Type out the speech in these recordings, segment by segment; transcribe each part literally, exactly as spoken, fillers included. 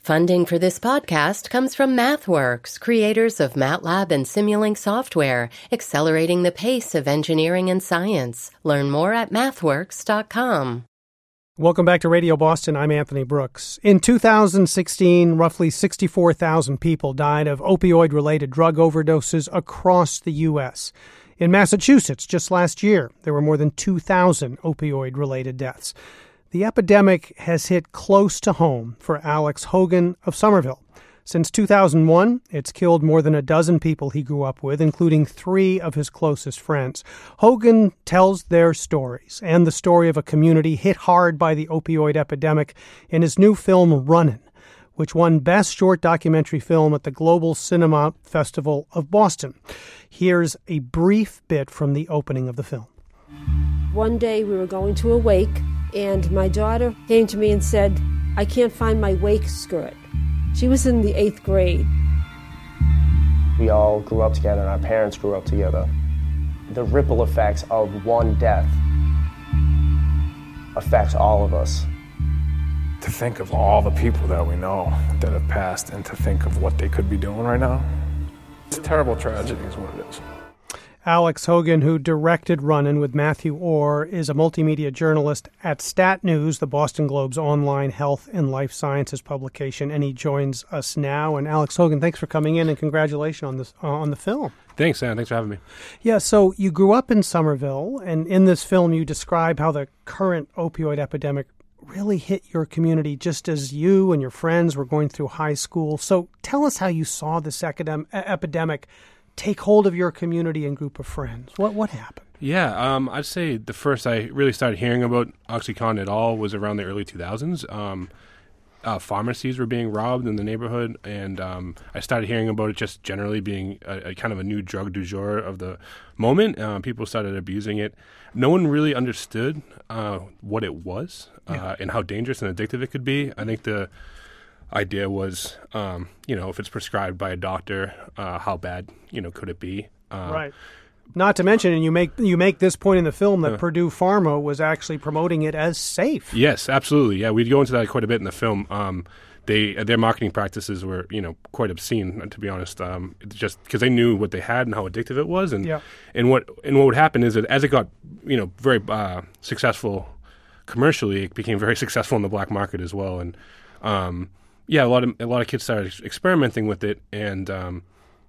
Funding for this podcast comes from MathWorks, creators of MATLAB and Simulink software, accelerating the pace of engineering and science. Learn more at mathworks dot com. Welcome back to Radio Boston. I'm Anthony Brooks. In two thousand sixteen, roughly sixty-four thousand people died of opioid-related drug overdoses across the U S. In Massachusetts, just last year, there were more than two thousand opioid-related deaths. The epidemic has hit close to home for Alex Hogan of Somerville. Since two thousand one, it's killed more than a dozen people he grew up with, including three of his closest friends. Hogan tells their stories and the story of a community hit hard by the opioid epidemic in his new film, Runnin', which won Best Short Documentary Film at the Global Cinema Festival of Boston. Here's a brief bit from the opening of the film. One day we were going to a wake, and my daughter came to me and said, "I can't find my wake skirt." She was in the eighth grade. We all grew up together, and our parents grew up together. The ripple effects of one death affects all of us. To think of all the people that we know that have passed and to think of what they could be doing right now, it's a terrible tragedy is what it is. Alex Hogan, who directed Runnin' with Matthew Orr, is a multimedia journalist at Stat News, the Boston Globe's online health and life sciences publication, and he joins us now. And Alex Hogan, thanks for coming in, and congratulations on this uh, on the film. Thanks, Sam. Thanks for having me. Yeah, so you grew up in Somerville, and in this film you describe how the current opioid epidemic really hit your community just as you and your friends were going through high school. So tell us how you saw this academ- epidemic take hold of your community and group of friends. What what happened? Yeah, um, I'd say the first I really started hearing about OxyContin at all was around the early two thousands. Um, uh, pharmacies were being robbed in the neighborhood, and um, I started hearing about it just generally being a, a kind of a new drug du jour of the moment. Uh, people started abusing it. No one really understood uh, what it was uh, yeah. and how dangerous and addictive it could be. I think the idea was, um, you know, if it's prescribed by a doctor, uh, how bad, you know, could it be? Uh, right. Not to mention, and you make you make this point in the film that uh, Purdue Pharma was actually promoting it as safe. Yes, absolutely. Yeah, we go into that quite a bit in the film. Um, they their marketing practices were, you know, quite obscene, to be honest. Um, just because they knew what they had and how addictive it was, and yeah. and what and what would happen is that as it got, you know, very uh, successful commercially, it became very successful in the black market as well, and um, yeah, a lot of a lot of kids started experimenting with it, and um,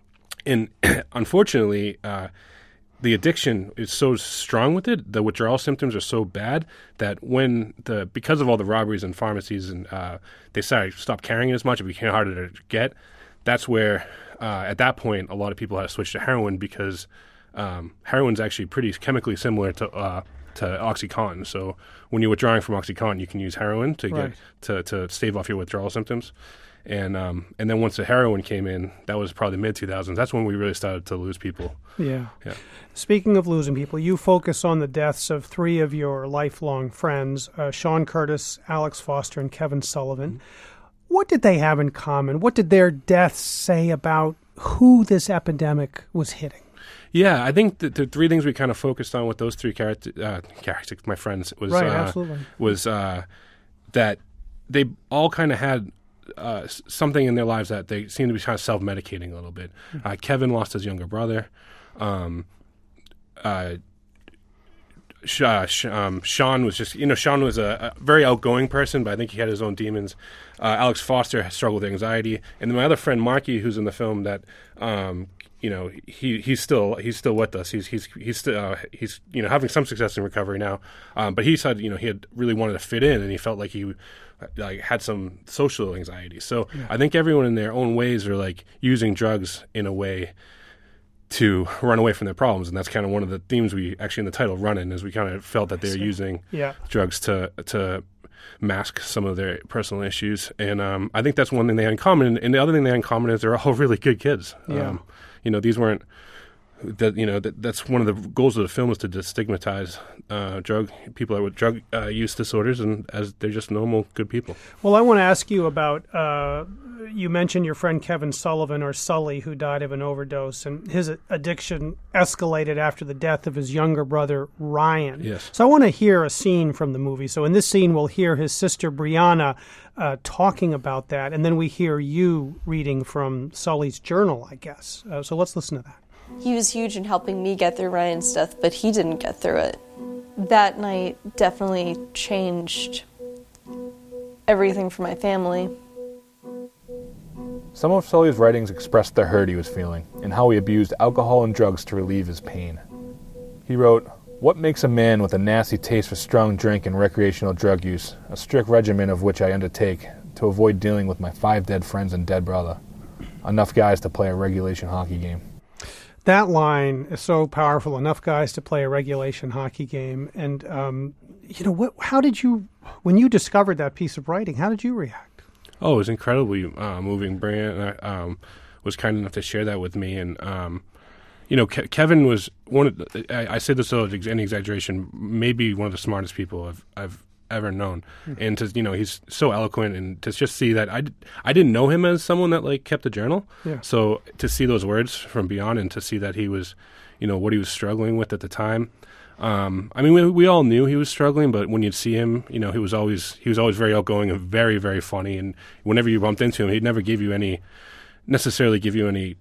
and unfortunately, uh, the addiction is so strong with it. The withdrawal symptoms are so bad that when the because of all the robberies in pharmacies and uh, they started stopped carrying it as much, it became harder to get. That's where uh, at that point a lot of people had to switch to heroin because um, heroin's actually pretty chemically similar to. Uh, to OxyContin. So when you're withdrawing from OxyContin, you can use heroin to right. get to, to stave off your withdrawal symptoms. And um, and then once the heroin came in, that was probably mid two thousands. That's when we really started to lose people. Yeah. yeah. Speaking of losing people, you focus on the deaths of three of your lifelong friends, uh, Sean Curtis, Alex Foster, and Kevin Sullivan. Mm-hmm. What did they have in common? What did their deaths say about who this epidemic was hitting? Yeah, I think the, the three things we kind of focused on with those three character, uh, characters, my friends, was right, uh, absolutely. was uh, that they all kind of had uh, something in their lives that they seemed to be kind of self-medicating a little bit. Mm-hmm. Uh, Kevin lost his younger brother. Um, uh, Sh- uh, Sh- um, Sean was just, you know, Sean was a, a very outgoing person, but I think he had his own demons. Uh, Alex Foster struggled with anxiety, and then my other friend Marky, who's in the film, that um, you know, he he's still he's still with us. He's he's he's still uh, he's you know having some success in recovery now. Um, but he said, you know, he had really wanted to fit in, and he felt like he like had some social anxiety. So yeah. I think everyone in their own ways are like using drugs in a way to run away from their problems, and that's kind of one of the themes we actually in the title Runnin' is we kind of felt that they're using yeah. drugs to to mask some of their personal issues, and um, I think that's one thing they had in common. And the other thing they had in common is they're all really good kids. Yeah. Um, you know, these weren't that. You know, that, that's one of the goals of the film is to destigmatize uh, drug people with drug uh, use disorders, and as they're just normal, good people. Well, I want to ask you about uh, you mentioned your friend Kevin Sullivan, or Sully, who died of an overdose, and his addiction escalated after the death of his younger brother, Ryan. Yes. So I want to hear a scene from the movie. So in this scene, we'll hear his sister, Brianna, uh, talking about that, and then we hear you reading from Sully's journal, I guess. Uh, so let's listen to that. He was huge in helping me get through Ryan's death, but he didn't get through it. That night definitely changed everything for my family. Some of Sully's writings expressed the hurt he was feeling and how he abused alcohol and drugs to relieve his pain. He wrote, "What makes a man with a nasty taste for strong drink and recreational drug use, a strict regimen of which I undertake to avoid dealing with my five dead friends and dead brother. Enough guys to play a regulation hockey game." That line is so powerful. Enough guys to play a regulation hockey game. And, um, you know, what, how did you, when you discovered that piece of writing, how did you react? Oh, it was incredibly uh, moving. Brian um, was kind enough to share that with me. And, um, you know, Ke- Kevin was one of the, I, I say this without any exaggeration, maybe one of the smartest people I've, I've ever known. Mm-hmm. And to, you know, he's so eloquent, and to just see that I, I didn't know him as someone that like kept a journal. Yeah. So to see those words from beyond, and to see that he was, you know, what he was struggling with at the time. Um, I mean, we, we all knew he was struggling, but when you'd see him, you know, he was always, he was always very outgoing and very, very funny. And whenever you bumped into him, he'd never give you any, necessarily give you any,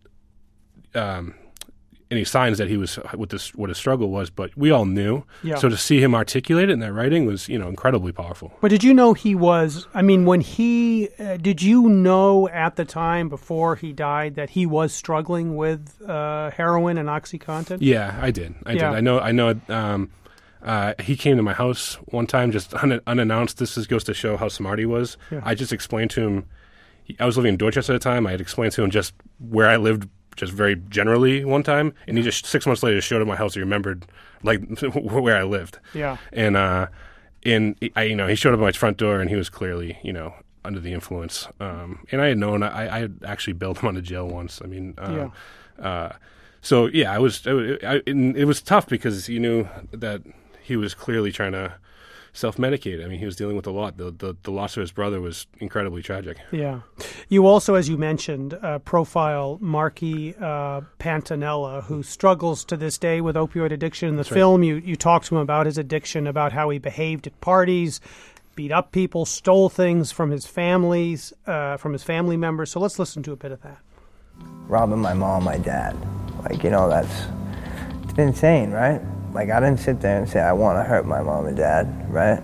um, any signs that he was what this what his struggle was, but we all knew. Yeah. So to see him articulate it in that writing was, you know, incredibly powerful. But did you know he was, I mean, when he, uh, did you know at the time before he died that he was struggling with uh, heroin and OxyContin? Yeah, I did. I Yeah. did. I know, I know, um, uh, he came to my house one time just un- unannounced. This is, goes to show how smart he was. Yeah. I just explained to him, I was living in Dorchester at the time, I had explained to him just where I lived just very generally one time, and he just six months later showed up at my house. He remembered like where I lived. Yeah. And uh, and I, you know, he showed up at my front door, and he was clearly, you know, under the influence. Um, and I had known, I, I had actually bailed him out of jail once. I mean, uh, Yeah. uh, so yeah, I was, it, I, it was tough because you knew that he was clearly trying to self-medicate. I mean, he was dealing with a lot. The, the the loss of his brother was incredibly tragic. Yeah. You also, as you mentioned, uh, profile Marky uh, Pantanella, who struggles to this day with opioid addiction. In the That's right. film, you, you talk to him about his addiction, about how he behaved at parties, beat up people, stole things from his families, uh, from his family members. So let's listen to a bit of that. Robbing my mom, my dad. Like, you know, that's, it's insane, right? Like, I didn't sit there and say, I want to hurt my mom and dad, right?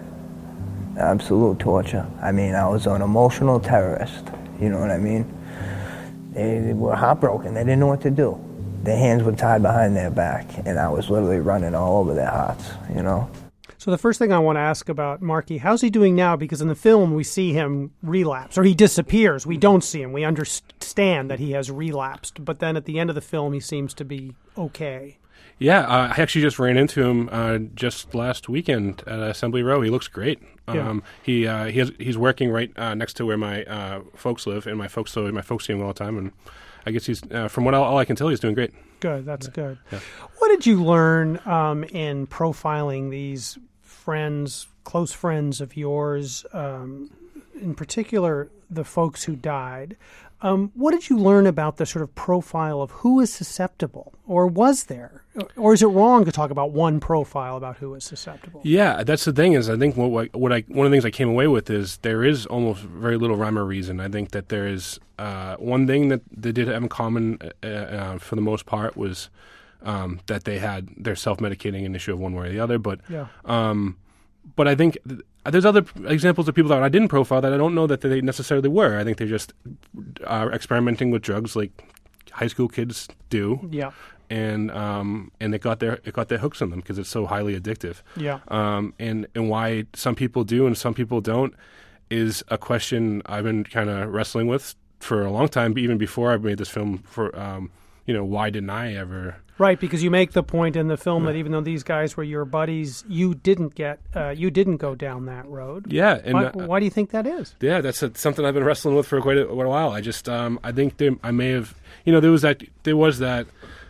Absolute torture. I mean, I was an emotional terrorist, you know what I mean? They, they were heartbroken. They didn't know what to do. Their hands were tied behind their back, and I was literally running all over their hearts, you know? So the first thing I want to ask about Marky, how's he doing now? Because in the film, we see him relapse, or he disappears. We don't see him. We understand that he has relapsed. But then at the end of the film, he seems to be okay. Yeah, uh, I actually just ran into him uh, just last weekend at Assembly Row. He looks great. Yeah. Um, he uh, he has, he's working right uh, next to where my uh, folks live, and my folks so my folks see him all the time. And I guess he's uh, from what all, all I can tell, he's doing great. Good, that's Yeah. good. Yeah. What did you learn um, in profiling these friends, close friends of yours, um, in particular the folks who died? Um, what did you learn about the sort of profile of who is susceptible, or was there, or is it wrong to talk about one profile about who is susceptible? Yeah, that's the thing is I think what, what I one of the things I came away with is there is almost very little rhyme or reason. I think that there is uh, one thing that they did have in common uh, uh, for the most part was um, that they had their self-medicating an issue of one way or the other. But Yeah. um, but I think th- there's other examples of people that I didn't profile that I don't know that they necessarily were. I think they're just uh, experimenting with drugs like high school kids do. Yeah. And um and it got their it got their hooks on them because it's so highly addictive. Yeah. Um and and why some people do and some people don't is a question I've been kind of wrestling with for a long time. Even before I made this film, for um you know, why didn't I ever? Right, because you make the point in the film that even though these guys were your buddies, you didn't get uh, you didn't go down that road. Yeah, and why, uh, why do you think that is? Yeah, that's a, something I've been wrestling with for quite a, quite a while. I just um I think there, I may have you know there was that there was that.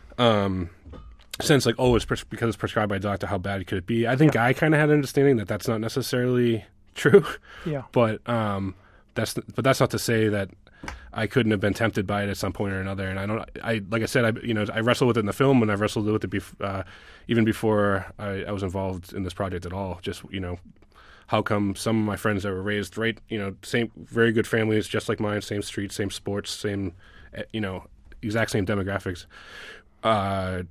Um, sense like, oh, it's pres- because it's prescribed by a doctor, how bad could it be? I think Yeah. I kind of had an understanding that that's not necessarily true. Yeah. But um, that's but that's not to say that I couldn't have been tempted by it at some point or another. And I don't, I like I said, I you know, I wrestled with it in the film, and I wrestled with it bef- uh, even before I, I was involved in this project at all. Just, you know, how come some of my friends that were raised right, you know, same very good families, just like mine, same streets, same sports, same, you know, exact same demographics, uh,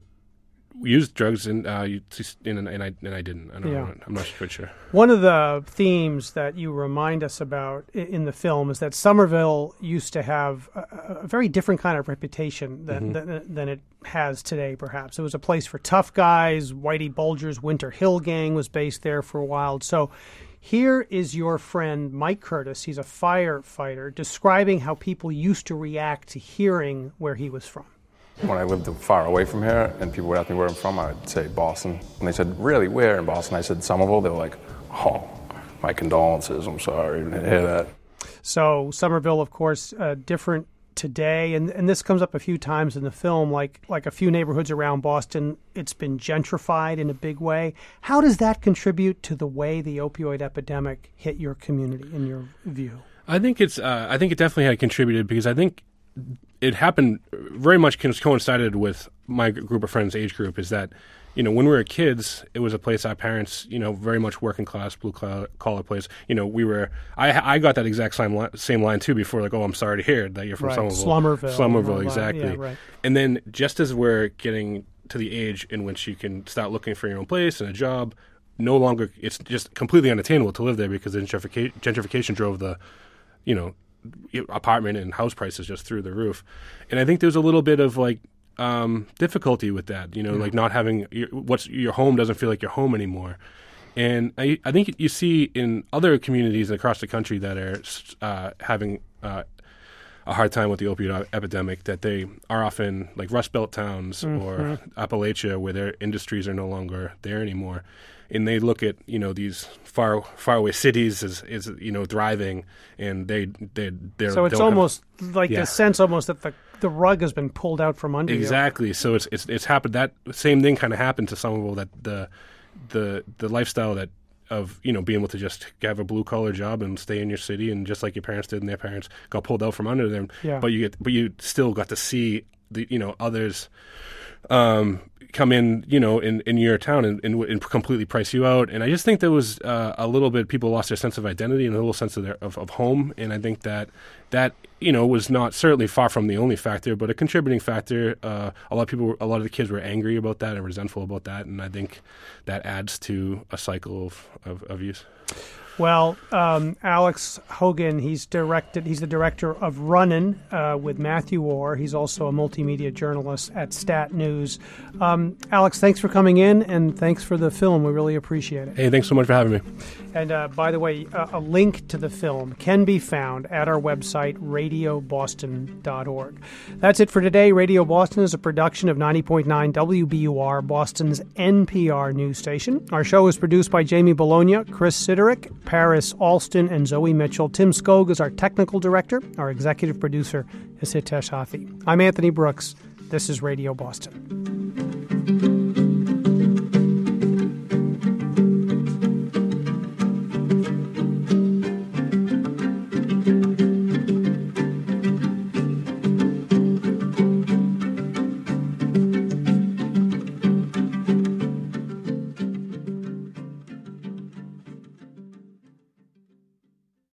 used drugs, and uh, you, and, and I and I didn't. I don't yeah. know. I'm not quite sure. One of the themes that you remind us about in the film is that Somerville used to have a, a very different kind of reputation than, mm-hmm. than than it has today. Perhaps it was a place for tough guys. Whitey Bulger's Winter Hill Gang was based there for a while. So here is your friend Mike Curtis. He's a firefighter, describing how people used to react to hearing where he was from. When I lived far away from here and people would ask me where I'm from, I would say Boston. And they said, really, where in Boston? I said, Somerville. They were like, oh, my condolences. I'm sorry to hear that. So Somerville, of course, uh, different today. And, and this comes up a few times in the film, like like a few neighborhoods around Boston, it's been gentrified in a big way. How does that contribute to the way the opioid epidemic hit your community, in your view? I think it's. Uh, I think it definitely had contributed, because I think it happened very much coincided with my group of friends' age group. Is that, you know, when we were kids, it was a place our parents, you know, very much working class, blue collar place. You know, we were. I I got that exact same line, same line too before. Like, oh, I'm sorry to hear that you're from right. Somerville, Slummerville, Slummerville, exactly. Yeah, right. And then just as we're getting to the age in which you can start looking for your own place and a job, no longer it's just completely unattainable to live there, because the gentrification, gentrification drove the, you know, apartment and house prices just through the roof. And I think there's a little bit of like um, difficulty with that, you know, yeah. like not having your, what's your home doesn't feel like your home anymore. And I, I think you see in other communities across the country that are uh, having uh, a hard time with the opioid epidemic, that they are often like Rust Belt towns mm-hmm. or Appalachia, where their industries are no longer there anymore. And they look at, you know, these far faraway cities as, as you know, thriving, and they they they're so it's almost have, like yeah. the sense almost that the the rug has been pulled out from under exactly. you. Exactly. So it's it's it's happened. That same thing kind of happened to Somerville. That the the the lifestyle that of you know being able to just have a blue collar job and stay in your city, and just like your parents did and their parents, got pulled out from under them. Yeah. But you get but you still got to see the you know others. Um, come in, you know, in, in your town and, and, and completely price you out. And I just think there was uh, a little bit, people lost their sense of identity and a little sense of their of, of home. And I think that that, you know, was not certainly far from the only factor, but a contributing factor. Uh, a lot of people, were, a lot of the kids were angry about that and resentful about that. And I think that adds to a cycle of, of, of use. Well, um, Alex Hogan, he's directed. He's the director of Runnin' uh, with Matthew Orr. He's also a multimedia journalist at Stat News. Um, Alex, thanks for coming in, and thanks for the film. We really appreciate it. Hey, thanks so much for having me. And uh, by the way, uh, a link to the film can be found at our website, radio boston dot org. That's it for today. Radio Boston is a production of ninety point nine W B U R, Boston's N P R news station. Our show is produced by Jamie Bologna, Chris Siderick, Paris Alston, and Zoe Mitchell. Tim Skog is our technical director. Our executive producer is Hitesh Hathi. I'm Anthony Brooks. This is Radio Boston.